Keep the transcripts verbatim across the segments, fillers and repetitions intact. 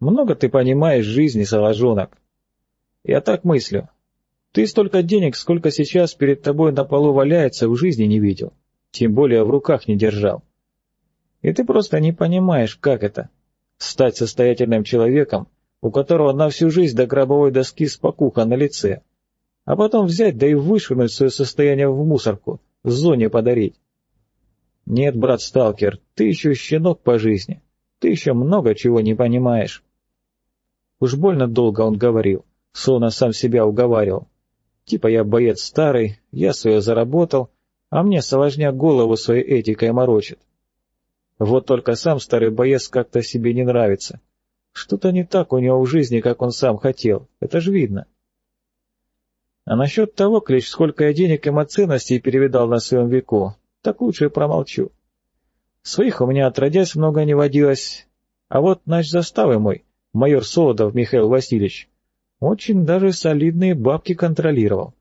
Много ты понимаешь в жизни, соложонок. Я так мыслю. Ты столько денег, сколько сейчас перед тобой на полу валяется, в жизни не видел. Тем более в руках не держал. И ты просто не понимаешь, как это — стать состоятельным человеком, у которого на всю жизнь до гробовой доски спокуха на лице, а потом взять да и вышвырнуть свое состояние в мусорку, в зоне подарить. Нет, брат-сталкер, ты еще щенок по жизни, ты еще много чего не понимаешь. Уж больно долго он говорил, словно сам себя уговаривал. Типа я боец старый, я свое заработал, а мне соложня голову своей этикой морочит. Вот только сам старый боец как-то себе не нравится. Что-то не так у него в жизни, как он сам хотел, это ж видно. А насчет того, Клещ, сколько я денег и ценностей перевидал на своем веку, так лучше промолчу. Своих у меня отродясь много не водилось, а вот наш заставы мой, майор Солодов Михаил Васильевич, очень даже солидные бабки контролировал.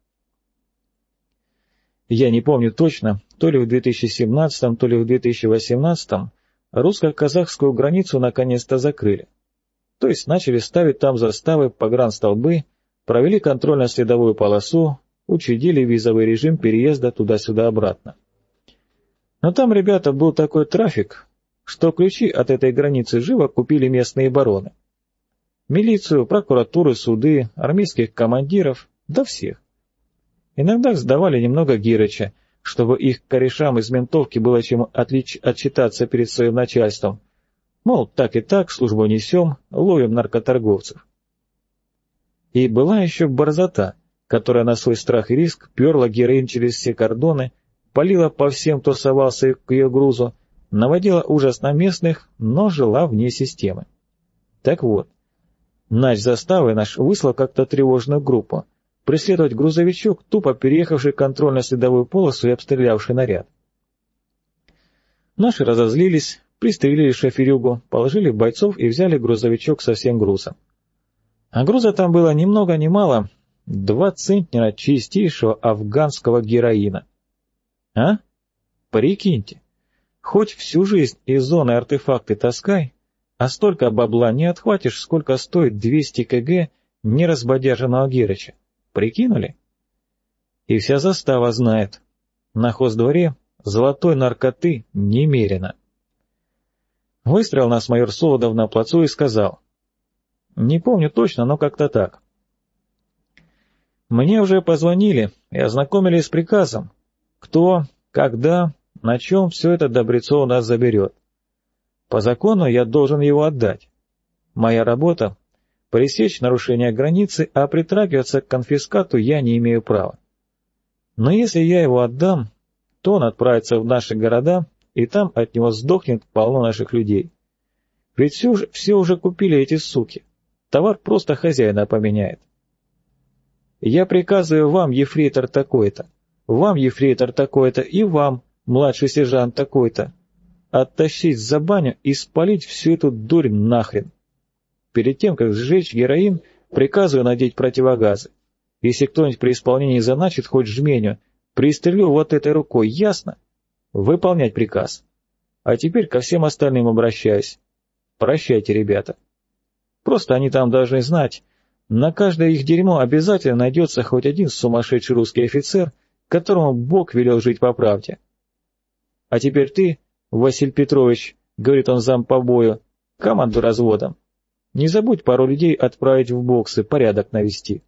Я не помню точно, то ли в две тысячи семнадцатом, то ли в две тысячи восемнадцатом русско-казахскую границу наконец-то закрыли. То есть начали ставить там заставы, погранстолбы, провели контрольно-следовую полосу, учредили визовый режим переезда туда-сюда обратно. Но там, ребята, был такой трафик, что ключи от этой границы живо купили местные бароны. Милицию, прокуратуру, суды, армейских командиров, да всех. Иногда сдавали немного Гирыча, чтобы их корешам из ментовки было чем отлич... отчитаться перед своим начальством. Мол, так и так, службу несем, ловим наркоторговцев. И была еще борзота, которая на свой страх и риск перла героин через все кордоны, палила по всем, кто совался к ее грузу, наводила ужас на местных, но жила вне системы. Так вот, нач заставы наш выслал как-то тревожную группу преследовать грузовичок, тупо переехавший контрольно-следовую полосу и обстрелявший наряд. Наши разозлились, пристрелили шоферюгу, положили бойцов и взяли грузовичок со всем грузом. А груза там было ни много ни мало, два центнера чистейшего афганского героина. А? Прикиньте, хоть всю жизнь из зоны артефакты таскай, а столько бабла не отхватишь, сколько стоит двести кг неразбодяженного Гирыча. Прикинули? И вся застава знает. На хоздворе золотой наркоты немерено. Выстроил нас майор Солодов на плацу и сказал. Не помню точно, но как-то так. Мне уже позвонили и ознакомили с приказом. Кто, когда, на чем все это Добрецов у нас заберет. По закону я должен его отдать. Моя работа — пресечь нарушение границы, а притрагиваться к конфискату я не имею права. Но если я его отдам, то он отправится в наши города, и там от него сдохнет полно наших людей. Ведь все, все уже купили эти суки. Товар просто хозяина поменяет. Я приказываю вам, ефрейтор такой-то, вам, ефрейтор такой-то, и вам, младший сержант такой-то, оттащить за баню и спалить всю эту дурь нахрен. Перед тем, как сжечь героин, приказываю надеть противогазы. Если кто-нибудь при исполнении заначит хоть жменю, пристрелю вот этой рукой, ясно? Выполнять приказ. А теперь ко всем остальным обращаюсь. Прощайте, ребята. Просто они там должны знать, на каждое их дерьмо обязательно найдется хоть один сумасшедший русский офицер, которому Бог велел жить по правде. А теперь ты, Василий Петрович, говорит он зам по бою, команду разводом. Не забудь пару людей отправить в боксы, порядок навести.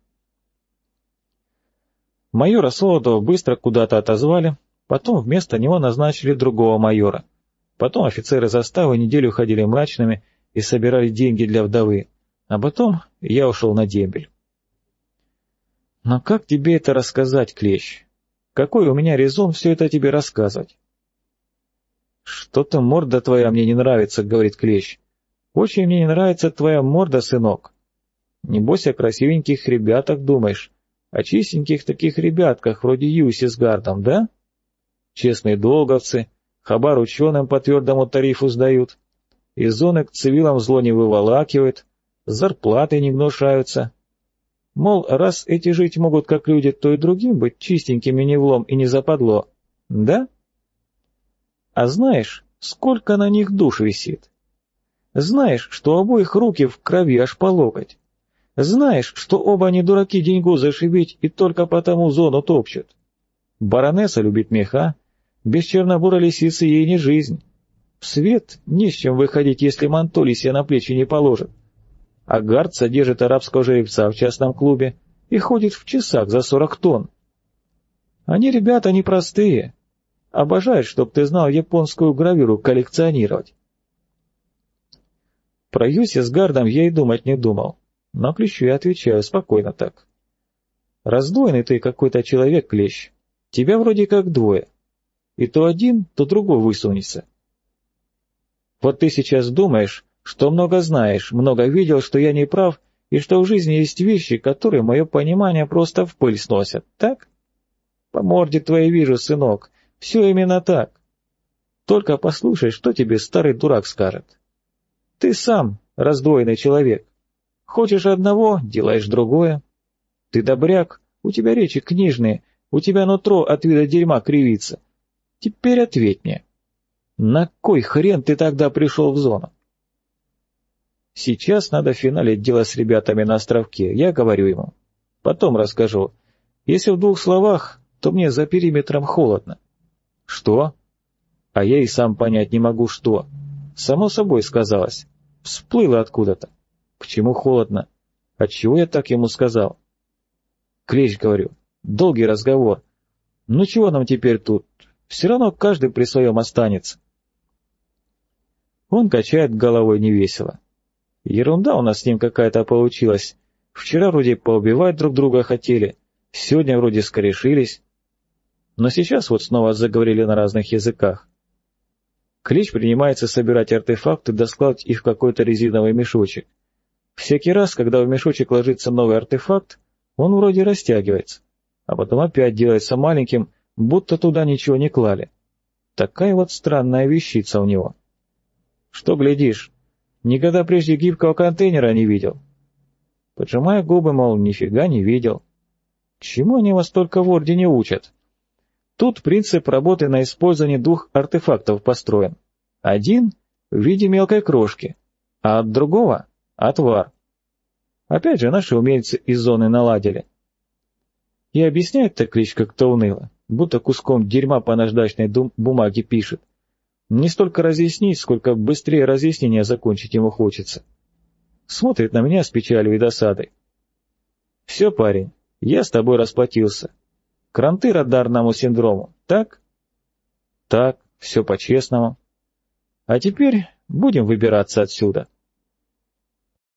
Майора Солодова быстро куда-то отозвали, потом вместо него назначили другого майора. Потом офицеры заставы неделю ходили мрачными и собирали деньги для вдовы, а потом я ушел на дембель. Но как тебе это рассказать, Клещ? Какой у меня резон все это тебе рассказывать? Что-то морда твоя мне не нравится, говорит Клещ. Очень мне не нравится твоя морда, сынок. Небось о красивеньких ребятах думаешь, о чистеньких таких ребятках, вроде Юси с Гардом, да? Честные долговцы, хабар ученым по твердому тарифу сдают, из зоны к цивилам зло не выволакивают, зарплаты не гнушаются. Мол, раз эти жить могут как люди, то и другим быть чистенькими не влом и не западло, да? А знаешь, сколько на них душ висит? Знаешь, что у обоих руки в крови аж по локоть. Знаешь, что оба они дураки деньгу зашибить и только потому зону топчут. Баронесса любит меха, без чернобурой лисицы ей не жизнь. В свет не с чем выходить, если мантоли себе на плечи не положит. А Гард содержит арабского жеребца в частном клубе и ходит в часах за сорок тонн. Они, ребята, непростые. Обожают, чтоб ты знал, японскую гравюру коллекционировать. Про Юси с Гардом я и думать не думал. Но Клещу я отвечаю спокойно так. Раздвоенный ты какой-то человек, Клещ. Тебя вроде как двое. И то один, то другой высунется. Вот ты сейчас думаешь, что много знаешь, много видел, что я не прав, и что в жизни есть вещи, которые мое понимание просто в пыль сносят, так? По морде твоей вижу, сынок, все именно так. Только послушай, что тебе старый дурак скажет. Ты сам раздвоенный человек. Хочешь одного — делаешь другое. Ты добряк, у тебя речи книжные, у тебя нутро от вида дерьма кривится. Теперь ответь мне. На кой хрен ты тогда пришел в зону? Сейчас надо финалить дело с ребятами на островке, я говорю ему. Потом расскажу. Если в двух словах, то мне за периметром холодно. Что? А я и сам понять не могу, что. Само собой сказалось. Всплыло откуда-то. Почему холодно? Отчего я так ему сказал? Клещ, говорю, долгий разговор. Ну чего нам теперь тут? Все равно каждый при своем останется. Он качает головой невесело. Ерунда у нас с ним какая-то получилась. Вчера вроде поубивать друг друга хотели, сегодня вроде скорешились. Но сейчас вот снова заговорили на разных языках. Клещ принимается собирать артефакты, да складывать их в какой-то резиновый мешочек. Всякий раз, когда в мешочек ложится новый артефакт, он вроде растягивается, а потом опять делается маленьким, будто туда ничего не клали. Такая вот странная вещица у него. Что глядишь, никогда прежде гибкого контейнера не видел? Поджимая губы, мол, нифига не видел. Чему они вас только в Ордене учат? Тут принцип работы на использование двух артефактов построен. Один в виде мелкой крошки, а от другого — отвар. Опять же, наши умельцы из зоны наладили. И объясняет-то Клещ как-то уныло, будто куском дерьма по наждачной бумаге пишет. Не столько разъяснить, сколько быстрее разъяснение закончить ему хочется. Смотрит на меня с печалью и досадой. Все, парень, я с тобой расплатился. Кранты радарному синдрому, так? Так, все по-честному. А теперь будем выбираться отсюда.